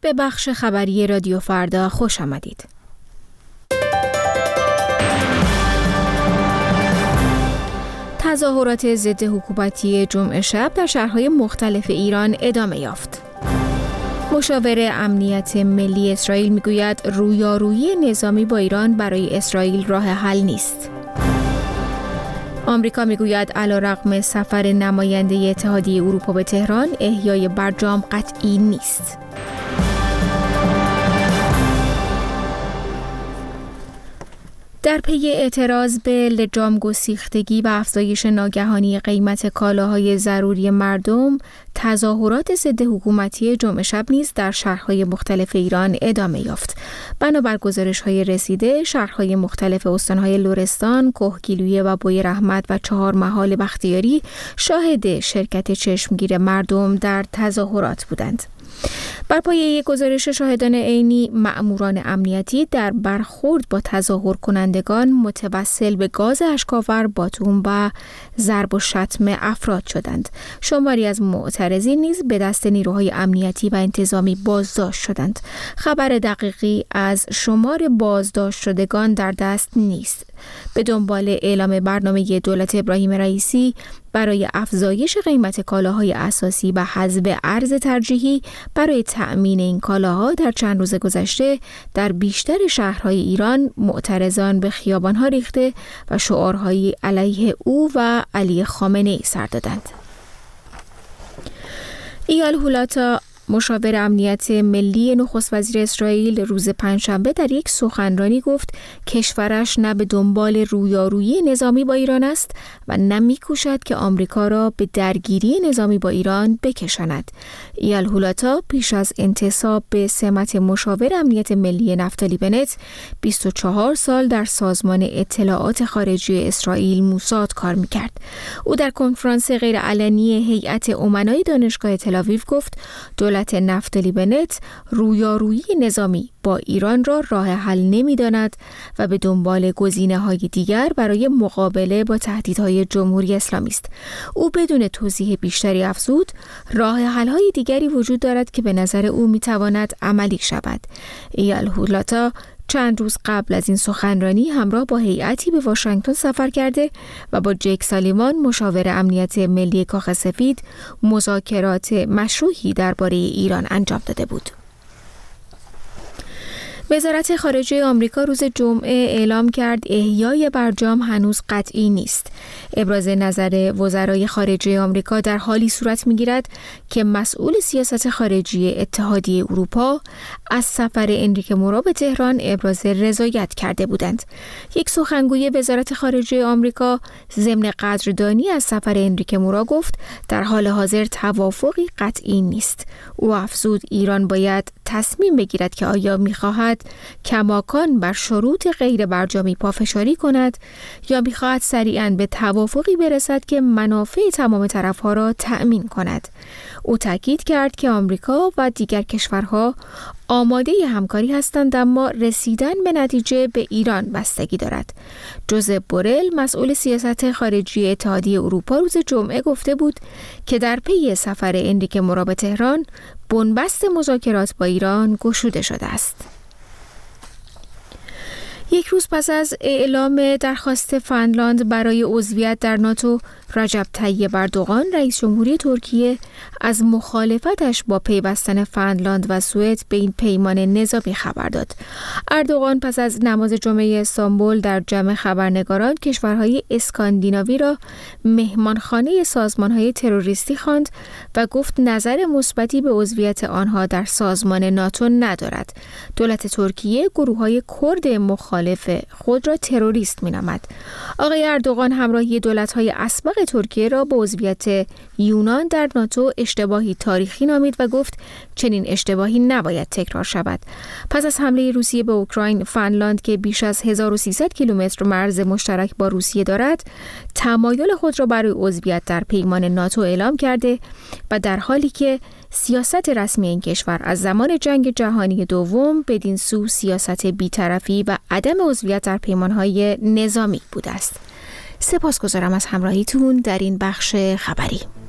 به بخش خبری رادیو فردا خوش آمدید. تظاهرات ضد حکومتی جمعه شب در شهرهای مختلف ایران ادامه یافت. مشاور امنیت ملی اسرائیل میگوید رویارویی نظامی با ایران برای اسرائیل راه حل نیست. آمریکا میگوید علیرغم سفر نماینده اتحادیه اروپا به تهران، احیای برجام قطعی نیست. در پی اعتراض به لجام گسیختگی و افزایش ناگهانی قیمت کالاهای ضروری مردم، تظاهرات ضد حکومتی جمعه شب نیز در شهرهای مختلف ایران ادامه یافت. بنابر گزارش‌های رسیده، شهرهای مختلف استان‌های لرستان، کهگیلویه و بویراحمد و چهارمحال بختیاری شاهد شرکت چشمگیر مردم در تظاهرات بودند. بر پایه یک گزارش شاهدان عینی، مأموران امنیتی در برخورد با تظاهر کنندگان متوسل به گاز اشک‌آور، باتوم و ضرب و شتم افراد شدند. شماری از معترضین نیز به دست نیروهای امنیتی و انتظامی بازداشت شدند. خبر دقیقی از شمار بازداشت شدگان در دست نیست. به دنبال اعلام برنامه دولت ابراهیم رئیسی برای افزایش قیمت کالاهای اساسی و حذف ارز ترجیحی برای تأمین این کالاها در چند روز گذشته در بیشتر شهرهای ایران معترضان به خیابانها ریخته و شعارهایی علیه او و علی خامنه‌ای سر دادند. ایال هولاتا، مشاور امنیت ملی نخست وزیر اسرائیل، روز پنجشنبه در یک سخنرانی گفت کشورش نه به دنبال رویارویی نظامی با ایران است و نه می‌کوشد که آمریکا را به درگیری نظامی با ایران بکشاند. ایال هولاتا پیش از انتصاب به سمت مشاور امنیت ملی نفتالی بنت 24 سال در سازمان اطلاعات خارجی اسرائیل موساد کار می‌کرد. او در کنفرانس غیرعلنی هیئت امنای دانشگاه تل‌آویو گفت دولت نفتالی بنت رویارویی نظامی با ایران را راه حل نمی‌داند و به دنبال گزینه‌های دیگر برای مقابله با تهدیدهای جمهوری اسلامی است. او بدون توضیح بیشتری افزود راه حل‌های دیگری وجود دارد که به نظر او می‌تواند عملی شود. ایال هولاتا چند روز قبل از این سخنرانی همراه با هیئتی به واشنگتن سفر کرده و با جیک سالیوان، مشاور امنیت ملی کاخ سفید، مذاکرات مشروحی درباره ایران انجام داده بود. وزارت خارجه آمریکا روز جمعه اعلام کرد احیای برجام هنوز قطعی نیست. ابراز نظر وزرای خارجه آمریکا در حالی صورت می‌گیرد که مسئول سیاست خارجی اتحادیه اروپا از سفر انریکه مورا به تهران ابراز رضایت کرده بودند. یک سخنگوی وزارت خارجه آمریکا ضمن قدردانی از سفر انریکه مورا گفت در حال حاضر توافقی قطعی نیست. او افزود ایران باید تصمیم بگیرد که آیا می‌خواهد کماکان بر شروط غیر برجامی پافشاری کند یا می‌خواهد سریعاً به توافقی برسد که منافع تمام طرف‌ها را تأمین کند. او تاکید کرد که آمریکا و دیگر کشورها آماده همکاری هستند، اما رسیدن به نتیجه به ایران بستگی دارد. جوزپ بورل، مسئول سیاست خارجی اتحادیه اروپا، روز جمعه گفته بود که در پی سفر انریکه مورا به تهران، بنبست مذاکرات با ایران گشوده شده است. یک روز پس از اعلام درخواست فنلاند برای عضویت در ناتو، رجب طیب اردوغان، رئیس جمهوری ترکیه، از مخالفتش با پیوستن فنلاند و سوئد به این پیمان نظامی خبر داد. اردوغان پس از نماز جمعه استانبول در جمع خبرنگاران کشورهای اسکاندیناوی را مهمانخانه سازمانهای تروریستی خواند و گفت نظر مثبتی به عضویت آنها در سازمان ناتو ندارد. دولت ترکیه گروه‌های کرد مخالف خود را تروریست می‌نامد. آقای اردوغان همراهی دولت‌های اسبق ترکیه را با عضویت یونان در ناتو اشتباهی تاریخی نامید و گفت چنین اشتباهی نباید تکرار شود. پس از حمله روسیه به اوکراین، فنلاند که بیش از 1300 کیلومتر مرز مشترک با روسیه دارد، تمایل خود را برای عضویت در پیمان ناتو اعلام کرده و در حالی که سیاست رسمی این کشور از زمان جنگ جهانی دوم بدین سو سیاست بی‌طرفی و عدم عضویت در پیمانهای نظامی بوده است. سپاسگزارم از همراهیتون در این بخش خبری.